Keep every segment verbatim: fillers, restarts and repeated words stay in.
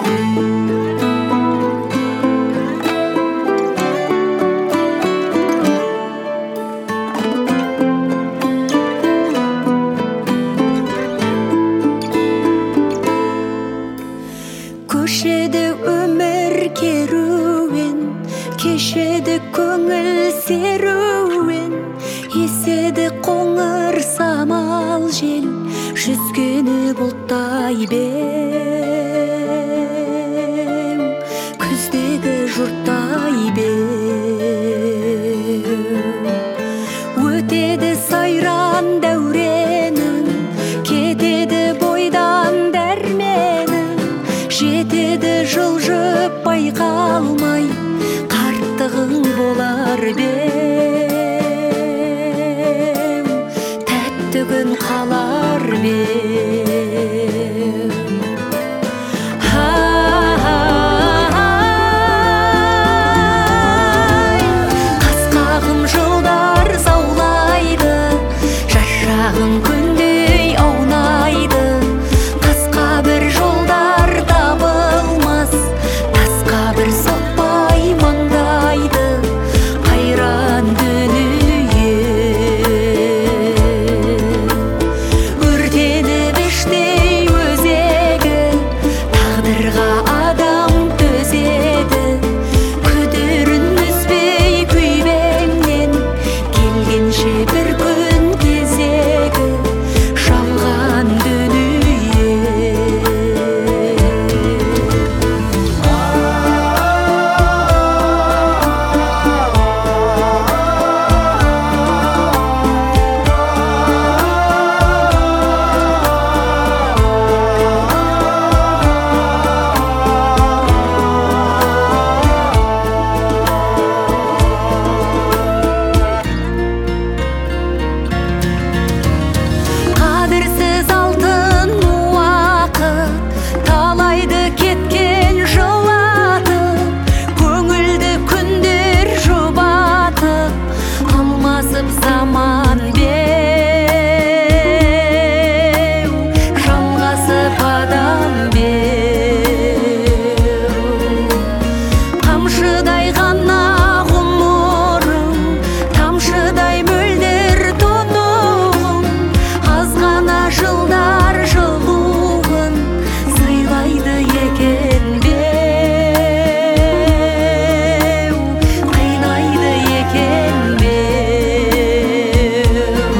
Көшеді өмір керуен, кешеді көңіл серуен, еседі қоңыр самал жел, жүзгені бұлттай беу, күздегі жұрттай беу. Өтеді сайран дәуренің, кетеді бойдан дәрменің, жетеді жылжып байқалмай, қарттығың болар беу, тәтті күн қалар беу. Қасқағым жылдар заулайды, жашағым күндей аунайды, қасқа бір жолдар табылмас, тасқа бір соқпай маңдайды, қайран дүние. Өртеніп іштей өзегі, тағдырға адам төзеді, күдерін үзбей күйбеңнен, келгенше бір күн кезегі, жалған дүние. Қадірсіз алтын уақыт, талайды кеткен жылатып, көңілді күндер жұбатып, алмасып заман беу, жалғасып адам беу. Қамшыдай ғана ғұмырым, тамшыдай мөлдір тұнығым, аз ғана жылдар жылуын сыйлайды екен беу, қайнайды екен беу.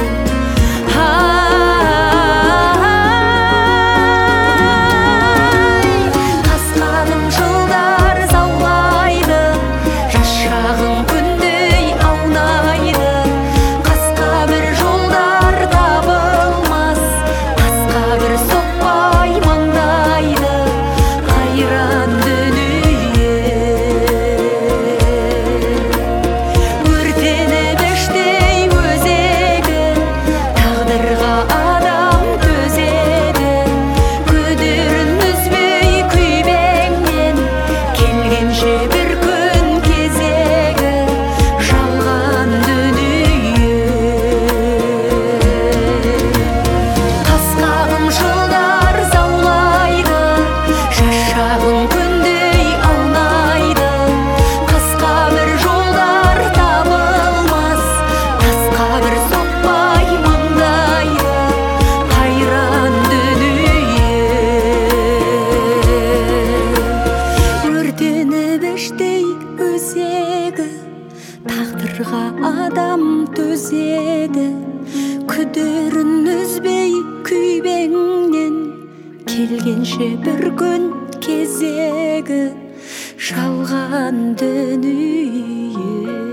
Қасқағым жылдар заулайды, жашағым күндей аунайды, қасқа бір жолдар табылмас, тасқа бір соқпай маңдайды, қайран дүние. Өртеніп іштей өзегі, тағдырға адам төзеді, күдерін үзбей күйбеңнен, келгенше бір күн кезегі, жалған дүние. Қасқағым жылдар заулайды, жашағым күндей аунайды, қасқа бір жолдар табылмас, тасқа бір соқпай маңдайды, қайран дүние. Өртеніп іштей өзегі, тағдырға адам төзеді, күдерін үзбей күйбеңнен, келгенше бір күн кезегі, жалған дүние.